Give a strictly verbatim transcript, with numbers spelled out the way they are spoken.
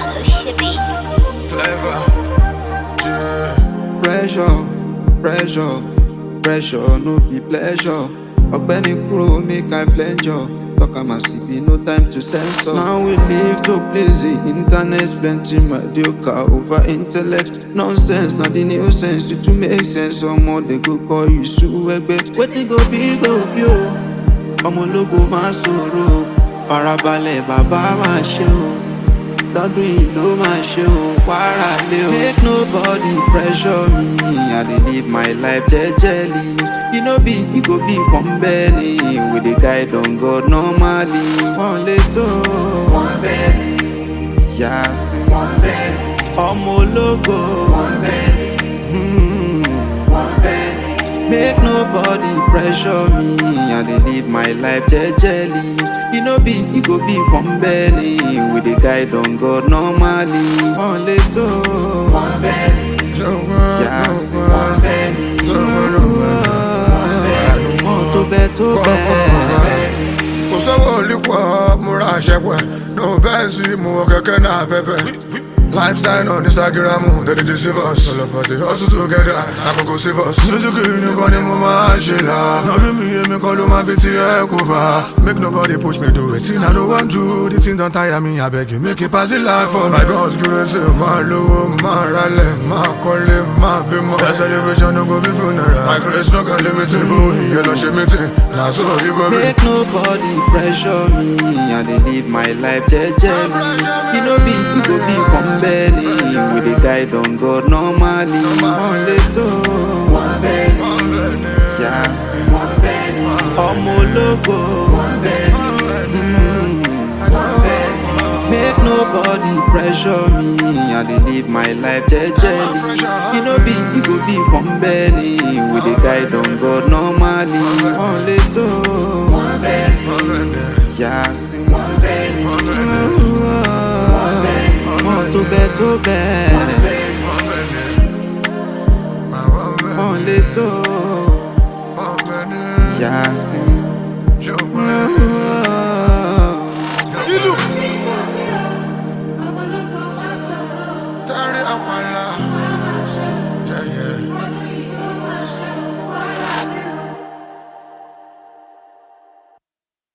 Clever. Yeah. Pressure, pressure, pressure, no be pleasure. Ọ̀gbẹ́ni kúrò make I flenjure. Talk am as e be, no time to censor. Now we live to please the internet, plenty mediocre over intellect. Nonsense, not the new sense. It to make sense, someone they go call you Suwegbe. Wetin go be go be o, ọmọ ológo máa sọ̀rọ̀. Farabalẹ̀ bàbá máa ṣe o, lọ́dún yìí ló máa ṣe o, wàrà lé o. Make nobody pressure me, I dey live my life jejely. E no be, e go be pọ́nbẹ́lì, we dey guide on God normally. Wọ́n lè tó pọ́nbẹ́lì, yàsí pọ́nbẹ́lì, ọmọ ológo pọ́nbẹ́lì, pọ́nbẹ́lì. Make nobody pressure me, I dey live my life jejely. E no be, e go be pọ́nbẹ́lì, we dey guide on God normally. Wọ́n lè tó pọ́nbẹ́lì, yàsí pọ́nbẹ́lì, wọ́n tó bẹ́ẹ̀ tó bẹ́ẹ̀. Kò sówó olùkọ́ múra ṣẹ́pẹ́, no bẹ́ẹ̀ sí mú wọ kẹ̀kẹ́ náà pẹ́pẹ́. Lifestyle on Instagram, they dey deceive us. All of us dey hustle together, I go go save us. Music ni kan ni mo máa ṣe la. No be me, èmi kan ló máa fi ti ẹ kó bá. Make nobody push me do it, thing I no wan do. The thing don tire me, abeg you make it pass the life for my God's grace. Máa lówó, máa ralẹ̀, máa kọ́lé, máa bímọ. That celebration no go be funeral. My grace no go limit it, bó ìyẹn lọ ṣe meeting. Na so you go be. Make nobody pressure me, I dey live my life jejely. E no be, e go be pọ́nbẹ́lì, we dey guide on God normally. Wọ́n lè tó pọ́nbẹ́lì, yàsí pọ́nbẹ́lì, ọmọ ológo pọ́nbẹ́lì. Make nobody pressure me, I dey live my life jejely. E no be, e go be pọ́nbẹ́lì, we dey guide on God normally. Wọ́n lè tó pọ́nbẹ́lì, yàsí pọ́nbẹ́lì, wọ́n tó bẹ́ẹ̀ tó bẹ́ẹ̀. Wọ́n lè tó yàsí.